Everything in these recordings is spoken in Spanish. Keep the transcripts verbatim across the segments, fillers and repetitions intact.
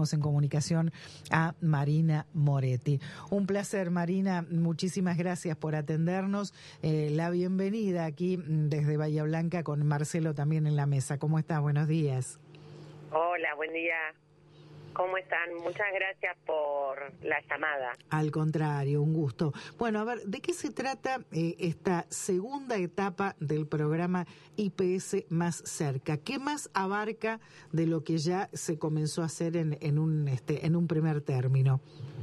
estamos en comunicación a Marina Moretti. Un placer, Marina, muchísimas gracias por atendernos. Eh, la bienvenida aquí desde Bahía Blanca con Marcelo también en la mesa. ¿Cómo estás? Buenos días. Hola, buen día. ¿Cómo están? Muchas gracias por la llamada. Al contrario, un gusto. Bueno, a ver, ¿de qué se trata eh, esta segunda etapa del programa I P S Más Cerca? ¿Qué más abarca de lo que ya se comenzó a hacer en, en, un, este, en un primer término?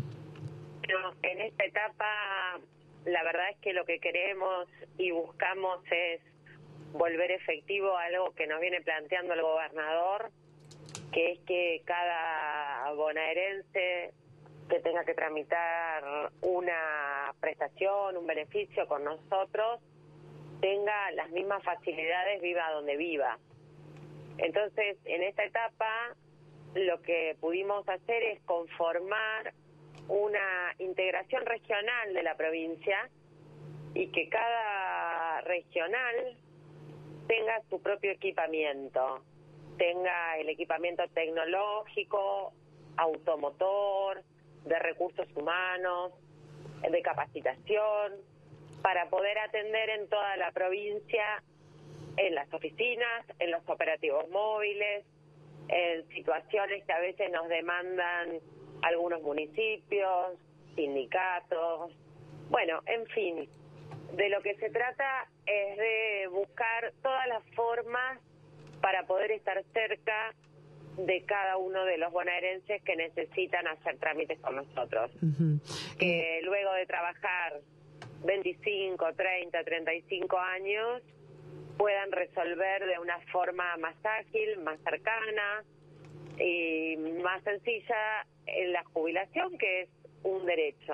Bueno, en esta etapa, la verdad es que lo que queremos y buscamos es volver efectivo a algo que nos viene planteando el gobernador, que es que cada bonaerense que tenga que tramitar una prestación, un beneficio con nosotros, tenga las mismas facilidades, viva donde viva. Entonces, en esta etapa, lo que pudimos hacer es conformar una integración regional de la provincia y que cada regional tenga su propio equipamiento, tenga el equipamiento tecnológico, automotor, de recursos humanos, de capacitación, para poder atender en toda la provincia, en las oficinas, en los operativos móviles, en situaciones que a veces nos demandan algunos municipios, sindicatos. Bueno, en fin, de lo que se trata es de buscar todas las formas para poder estar cerca de cada uno de los bonaerenses que necesitan hacer trámites con nosotros. Uh-huh. Que eh... luego de trabajar veinticinco, treinta, treinta y cinco años puedan resolver de una forma más ágil, más cercana y más sencilla en la jubilación, que es un derecho.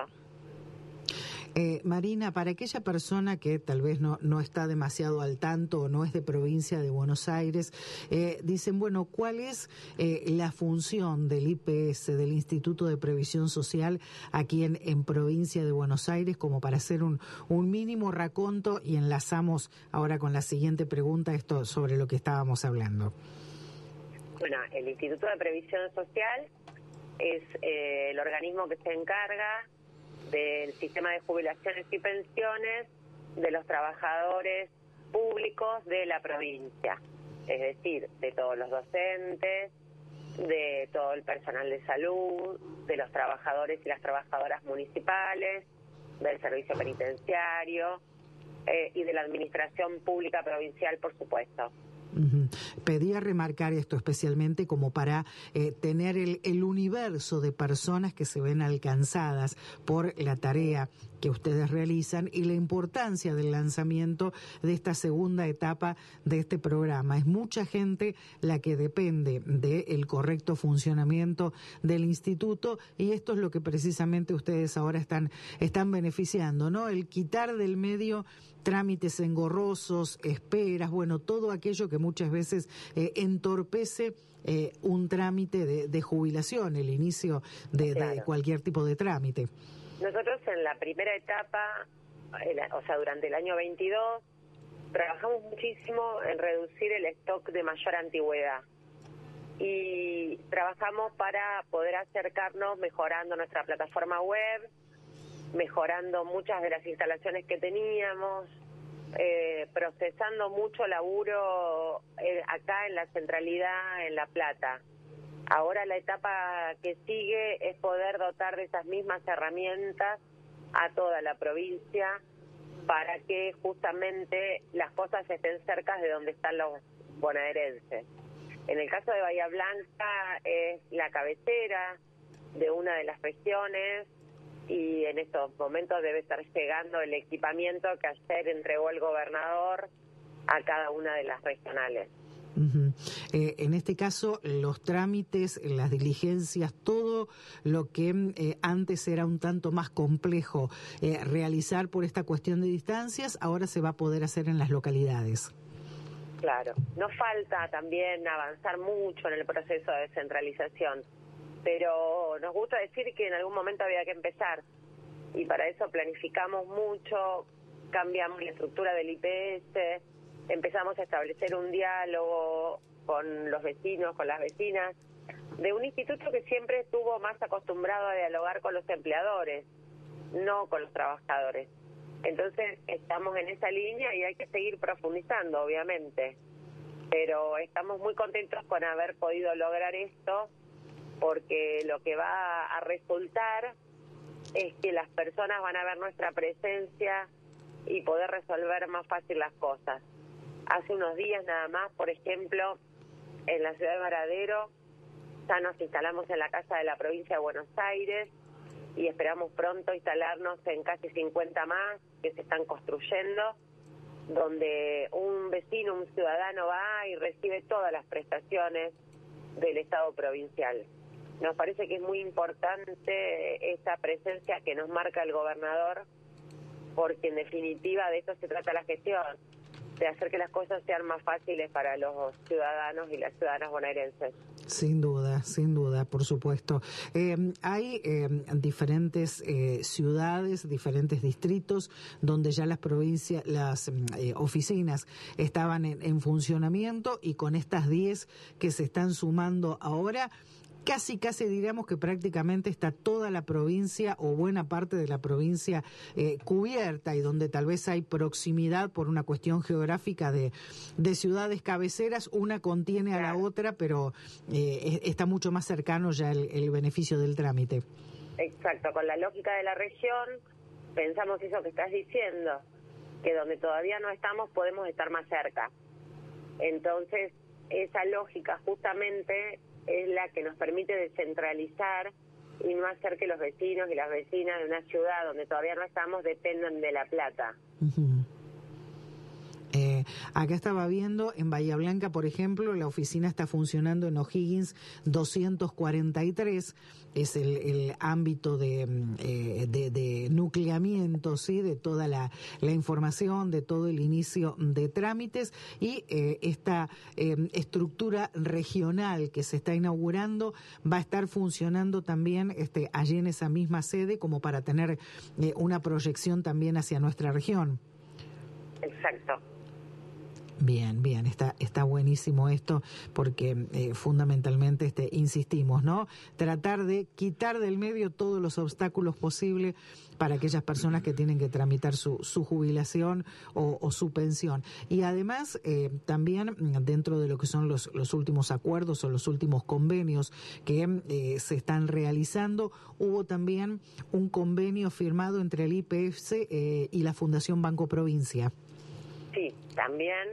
Eh, Marina, para aquella persona que tal vez no, no está demasiado al tanto o no es de provincia de Buenos Aires, eh, dicen, bueno, ¿cuál es eh, la función del I P S, del Instituto de Previsión Social, aquí en, en provincia de Buenos Aires, como para hacer un, un mínimo raconto y enlazamos ahora con la siguiente pregunta, esto sobre lo que estábamos hablando? Bueno, el Instituto de Previsión Social es eh, el organismo que se encarga del sistema de jubilaciones y pensiones de los trabajadores públicos de la provincia, es decir, de todos los docentes, de todo el personal de salud, de los trabajadores y las trabajadoras municipales, del servicio penitenciario eh, y de la administración pública provincial, por supuesto. Uh-huh. Pedía remarcar esto especialmente como para eh, tener el, el universo de personas que se ven alcanzadas por la tarea que ustedes realizan y la importancia del lanzamiento de esta segunda etapa de este programa. Es mucha gente la que depende del correcto funcionamiento del instituto y esto es lo que precisamente ustedes ahora están, están beneficiando, ¿no? El quitar del medio trámites engorrosos, esperas, bueno, todo aquello que muchas veces eh, entorpece eh, un trámite de, de jubilación, el inicio de, claro. de cualquier tipo de trámite. Nosotros en la primera etapa, o sea, durante el año veintidós, trabajamos muchísimo en reducir el stock de mayor antigüedad y trabajamos para poder acercarnos mejorando nuestra plataforma web, mejorando muchas de las instalaciones que teníamos, eh, procesando mucho laburo eh, acá en la centralidad, en La Plata. Ahora la etapa que sigue es poder dotar de esas mismas herramientas a toda la provincia para que justamente las cosas estén cerca de donde están los bonaerenses. En el caso de Bahía Blanca es la cabecera de una de las regiones y en estos momentos debe estar llegando el equipamiento que ayer entregó el gobernador a cada una de las regionales. Uh-huh. Eh, en este caso, los trámites, las diligencias, todo lo que eh, antes era un tanto más complejo eh, realizar por esta cuestión de distancias, ahora se va a poder hacer en las localidades. Claro, nos falta también avanzar mucho en el proceso de descentralización, pero nos gusta decir que en algún momento había que empezar y para eso planificamos mucho, cambiamos la estructura del I P S, empezamos a establecer un diálogo con los vecinos, con las vecinas, de un instituto que siempre estuvo más acostumbrado a dialogar con los empleadores, no con los trabajadores. Entonces estamos en esa línea y hay que seguir profundizando, obviamente. Pero estamos muy contentos con haber podido lograr esto, porque lo que va a resultar es que las personas van a ver nuestra presencia y poder resolver más fácil las cosas. Hace unos días nada más, por ejemplo, en la ciudad de Varadero, ya nos instalamos en la Casa de la Provincia de Buenos Aires y esperamos pronto instalarnos en casi cincuenta más que se están construyendo, donde un vecino, un ciudadano va y recibe todas las prestaciones del Estado provincial. Nos parece que es muy importante esta presencia que nos marca el gobernador, porque en definitiva de esto se trata la gestión, de hacer que las cosas sean más fáciles para los ciudadanos y las ciudadanas bonaerenses. Sin duda, sin duda, por supuesto. Eh, hay eh, diferentes eh, ciudades, diferentes distritos donde ya las provincias, las eh, oficinas estaban en, en funcionamiento, y con estas diez que se están sumando ahora, casi, casi diríamos que prácticamente está toda la provincia o buena parte de la provincia eh, cubierta, y donde tal vez hay proximidad por una cuestión geográfica de, de ciudades cabeceras, una contiene a la otra, pero eh, está mucho más cercano ya el, el beneficio del trámite. Exacto, con la lógica de la región pensamos eso que estás diciendo, que donde todavía no estamos podemos estar más cerca. Entonces, esa lógica justamente es la que nos permite descentralizar y no hacer que los vecinos y las vecinas de una ciudad donde todavía no estamos dependan de La Plata. Uh-huh. Eh, acá estaba viendo, en Bahía Blanca, por ejemplo, la oficina está funcionando en O'Higgins doscientos cuarenta y tres, es el, el ámbito de, eh, de, de nucleamiento, ¿sí?, de toda la, la información, de todo el inicio de trámites, y eh, esta eh, estructura regional que se está inaugurando va a estar funcionando también este, allí en esa misma sede, como para tener eh, una proyección también hacia nuestra región. Exacto. Bien, bien, está está buenísimo esto, porque eh, fundamentalmente este insistimos, ¿no? Tratar de quitar del medio todos los obstáculos posibles para aquellas personas que tienen que tramitar su, su jubilación o, o su pensión. Y además, eh, también dentro de lo que son los, los últimos acuerdos o los últimos convenios que eh, se están realizando, hubo también un convenio firmado entre el I P F eh, y la Fundación Banco Provincia. Sí, también,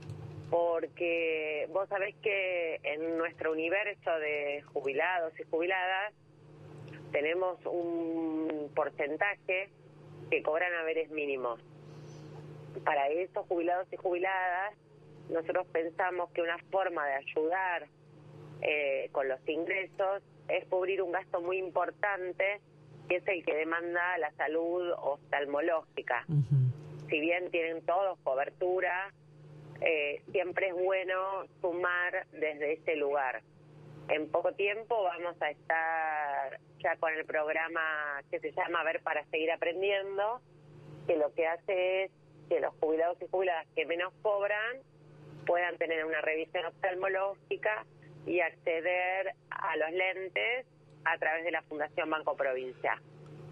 porque vos sabés que en nuestro universo de jubilados y jubiladas tenemos un porcentaje que cobran haberes mínimos. Para estos jubilados y jubiladas, nosotros pensamos que una forma de ayudar eh, con los ingresos es cubrir un gasto muy importante, que es el que demanda la salud oftalmológica. Uh-huh. Si bien tienen todos cobertura, eh, siempre es bueno sumar desde ese lugar. En poco tiempo vamos a estar ya con el programa que se llama Ver para Seguir Aprendiendo, que lo que hace es que los jubilados y jubiladas que menos cobran puedan tener una revisión oftalmológica y acceder a los lentes a través de la Fundación Banco Provincia.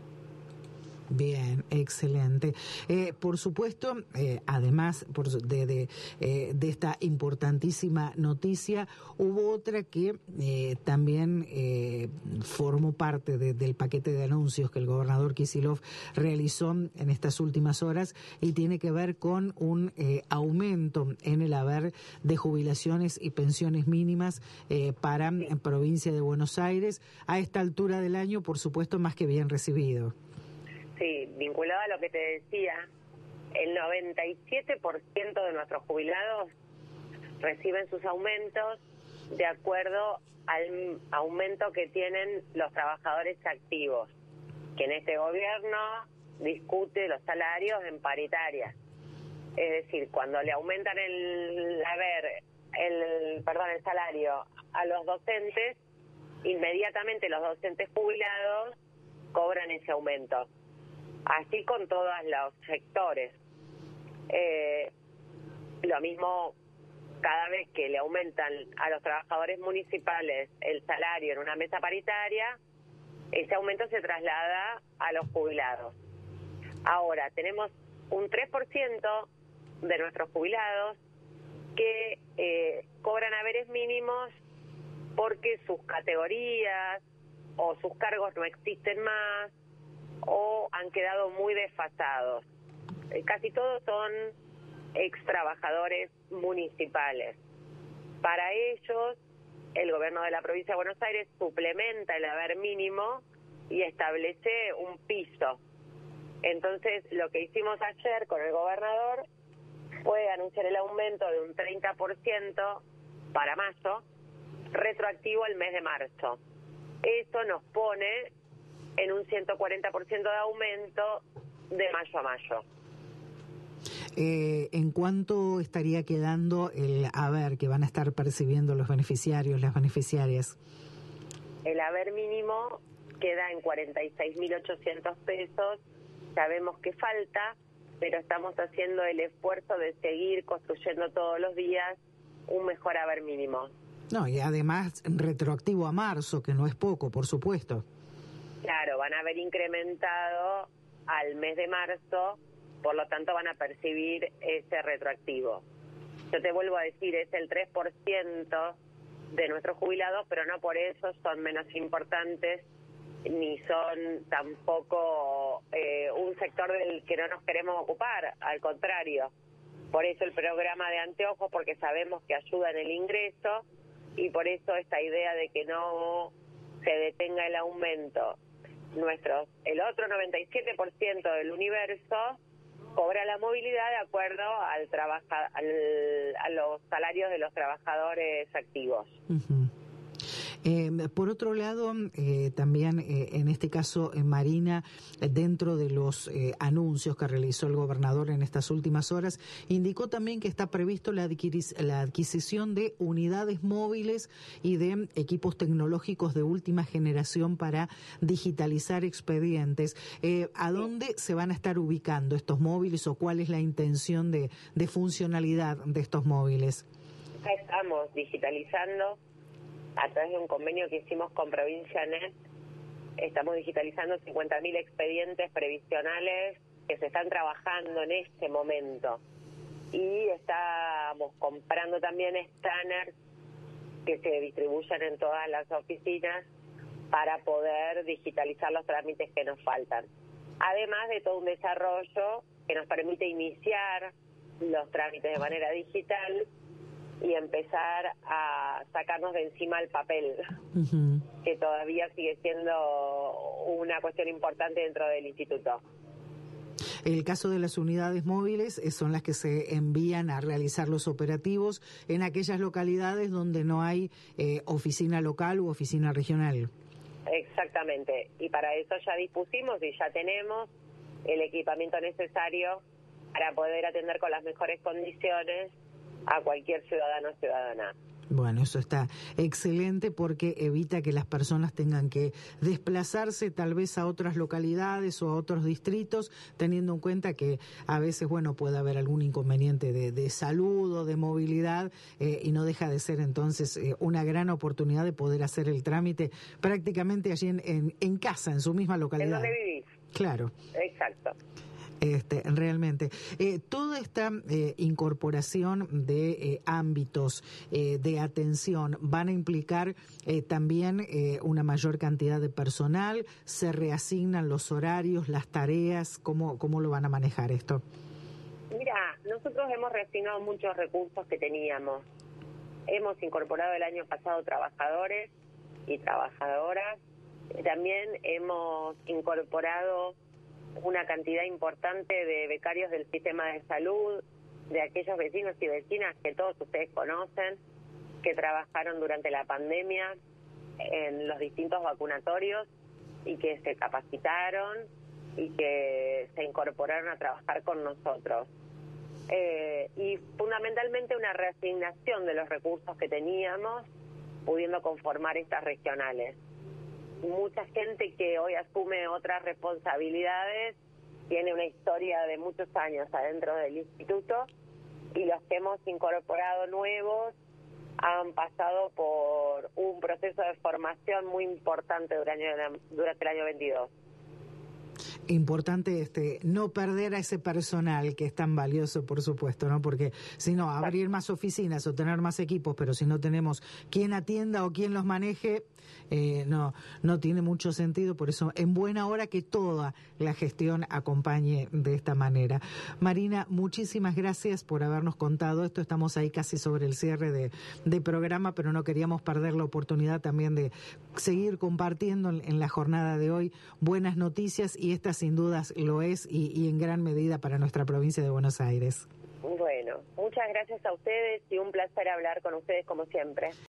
Bien, excelente. Eh, por supuesto, eh, además por, de, de, eh, de esta importantísima noticia, hubo otra que eh, también eh, formó parte de, del paquete de anuncios que el gobernador Kicillof realizó en estas últimas horas, y tiene que ver con un eh, aumento en el haber de jubilaciones y pensiones mínimas eh, para la provincia de Buenos Aires. A esta altura del año, por supuesto, más que bien recibido. Sí, vinculado a lo que te decía, el noventa y siete por ciento de nuestros jubilados reciben sus aumentos de acuerdo al aumento que tienen los trabajadores activos, que en este gobierno discute los salarios en paritaria. Es decir, cuando le aumentan el haber, el perdón, el salario a los docentes, inmediatamente los docentes jubilados cobran ese aumento. Así con todos los sectores. Eh, lo mismo cada vez que le aumentan a los trabajadores municipales el salario en una mesa paritaria, ese aumento se traslada a los jubilados. Ahora, tenemos un tres por ciento de nuestros jubilados que eh, cobran haberes mínimos porque sus categorías o sus cargos no existen más o han quedado muy desfasados. Eh, casi todos son ex trabajadores municipales. Para ellos, el gobierno de la provincia de Buenos Aires suplementa el haber mínimo y establece un piso. Entonces, lo que hicimos ayer con el gobernador fue anunciar el aumento de un treinta por ciento para mayo, retroactivo al mes de marzo. Eso nos pone en un ciento cuarenta por ciento de aumento de mayo a mayo. Eh, ¿En cuánto estaría quedando el haber que van a estar percibiendo los beneficiarios, las beneficiarias? El haber mínimo queda en cuarenta y seis mil ochocientos pesos. Sabemos que falta, pero estamos haciendo el esfuerzo de seguir construyendo todos los días un mejor haber mínimo. No, y además retroactivo a marzo, que no es poco, por supuesto. Claro, van a haber incrementado al mes de marzo, por lo tanto van a percibir ese retroactivo. Yo te vuelvo a decir, es el tres por ciento de nuestros jubilados, pero no por eso son menos importantes, ni son tampoco eh, un sector del que no nos queremos ocupar, al contrario. Por eso el programa de anteojos, porque sabemos que ayuda en el ingreso, y por eso esta idea de que no se detenga el aumento. Nuestros, el otro noventa y siete por ciento del universo cobra la movilidad de acuerdo al trabaja, al, a los salarios de los trabajadores activos. Uh-huh. Eh, por otro lado, eh, también eh, en este caso, eh, Marina, dentro de los eh, anuncios que realizó el gobernador en estas últimas horas, indicó también que está previsto la, adquiris- la adquisición de unidades móviles y de equipos tecnológicos de última generación para digitalizar expedientes. Eh, ¿A dónde se van a estar ubicando estos móviles o cuál es la intención de, de funcionalidad de estos móviles? Ya estamos digitalizando. A través de un convenio que hicimos con Provincia Net, estamos digitalizando cincuenta mil expedientes previsionales que se están trabajando en este momento. Y estamos comprando también escáneres que se distribuyen en todas las oficinas para poder digitalizar los trámites que nos faltan. Además de todo un desarrollo que nos permite iniciar los trámites de manera digital y empezar a sacarnos de encima el papel, uh-huh. que todavía sigue siendo una cuestión importante dentro del instituto. El caso de las unidades móviles son las que se envían a realizar los operativos en aquellas localidades donde no hay eh, oficina local u oficina regional. Exactamente, y para eso ya dispusimos y ya tenemos el equipamiento necesario para poder atender con las mejores condiciones a cualquier ciudadano o ciudadana. Bueno, eso está excelente porque evita que las personas tengan que desplazarse tal vez a otras localidades o a otros distritos, teniendo en cuenta que a veces, bueno, puede haber algún inconveniente de, de salud o de movilidad eh, y no deja de ser entonces eh, una gran oportunidad de poder hacer el trámite prácticamente allí en, en, en casa, en su misma localidad. ¿En dónde vivís? Claro. Exacto. Este, realmente. Eh, toda esta eh, incorporación de eh, ámbitos eh, de atención van a implicar eh, también eh, una mayor cantidad de personal, se reasignan los horarios, las tareas, ¿cómo, cómo lo van a manejar esto? Mira, nosotros hemos reasignado muchos recursos que teníamos. Hemos incorporado el año pasado trabajadores y trabajadoras. También hemos incorporado una cantidad importante de becarios del sistema de salud, de aquellos vecinos y vecinas que todos ustedes conocen, que trabajaron durante la pandemia en los distintos vacunatorios y que se capacitaron y que se incorporaron a trabajar con nosotros. Eh, y fundamentalmente una reasignación de los recursos que teníamos, pudiendo conformar estas regionales. Mucha gente que hoy asume otras responsabilidades tiene una historia de muchos años adentro del instituto y los que hemos incorporado nuevos han pasado por un proceso de formación muy importante durante el año, durante el año veintidós. Importante este no perder a ese personal que es tan valioso, por supuesto, ¿no? Porque si no, abrir más oficinas o tener más equipos, pero si no tenemos quien atienda o quien los maneje, eh, no no tiene mucho sentido. Por eso, en buena hora que toda la gestión acompañe de esta manera. Marina, muchísimas gracias por habernos contado esto. Estamos ahí casi sobre el cierre de, de programa, pero no queríamos perder la oportunidad también de seguir compartiendo en, en la jornada de hoy buenas noticias, y esta sin dudas lo es, y, y en gran medida para nuestra provincia de Buenos Aires. Bueno, muchas gracias a ustedes y un placer hablar con ustedes como siempre.